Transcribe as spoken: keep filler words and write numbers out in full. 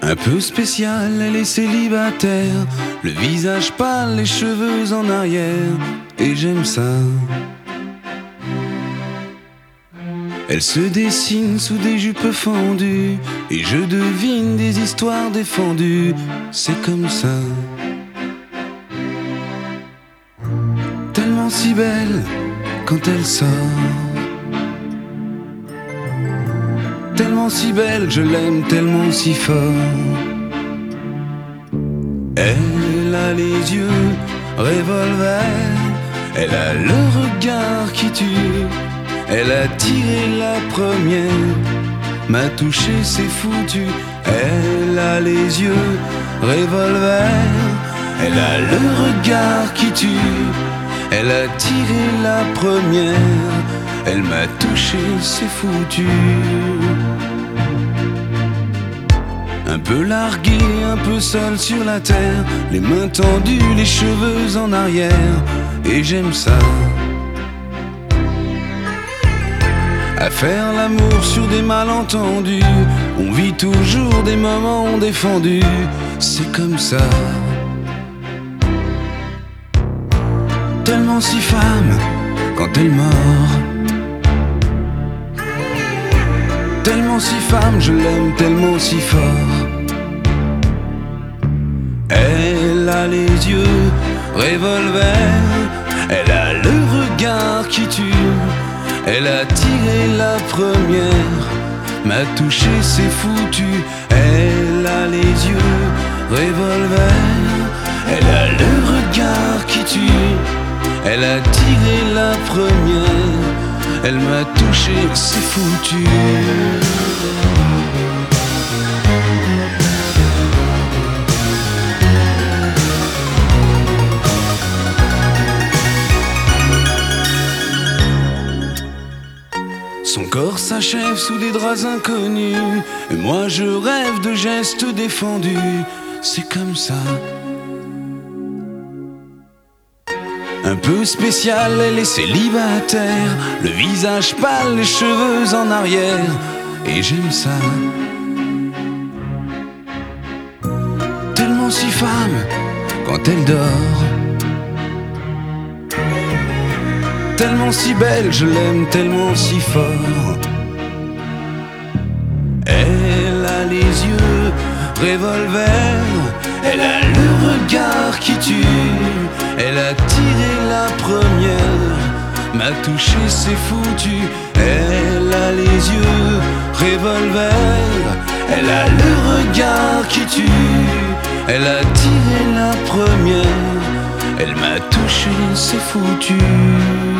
Un peu spécial, elle est célibataire, le visage pâle, les cheveux en arrière, et j'aime ça. Elle se dessine sous des jupes fendues, et je devine des histoires défendues, c'est comme ça. Tellement si belle quand elle sort, tellement si belle que je l'aime tellement si fort. Elle a les yeux revolver, elle a le regard qui tue, elle a tiré la première, m'a touché, c'est foutu. Elle a les yeux revolver, elle a le regard qui tue, elle a tiré la première, elle m'a touché, c'est foutu. Un peu largué, un peu seul sur la terre, les mains tendues, les cheveux en arrière, et j'aime ça. À faire l'amour sur des malentendus, on vit toujours des moments défendus, c'est comme ça. Tellement si femme quand elle mord, tellement si femme, je l'aime tellement si fort. Elle a les yeux revolver, elle a le regard qui tue, elle a tiré la première, m'a touché, c'est foutu. Elle a les yeux revolver, elle a le regard qui tue, elle a tiré la première, elle m'a touché, c'est foutu. Son corps s'achève sous des draps inconnus, et moi je rêve de gestes défendus, c'est comme ça. Un peu spécial, elle est célibataire, le visage pâle, les cheveux en arrière, et j'aime ça. Tellement si femme quand elle dort, tellement si belle, je l'aime tellement si fort. Elle a les yeux revolver, elle a le regard qui tue, elle a tiré la première, m'a touché, c'est foutu. Elle a les yeux revolver, elle a le regard qui tue, elle a tiré la première, elle m'a touché, c'est foutu.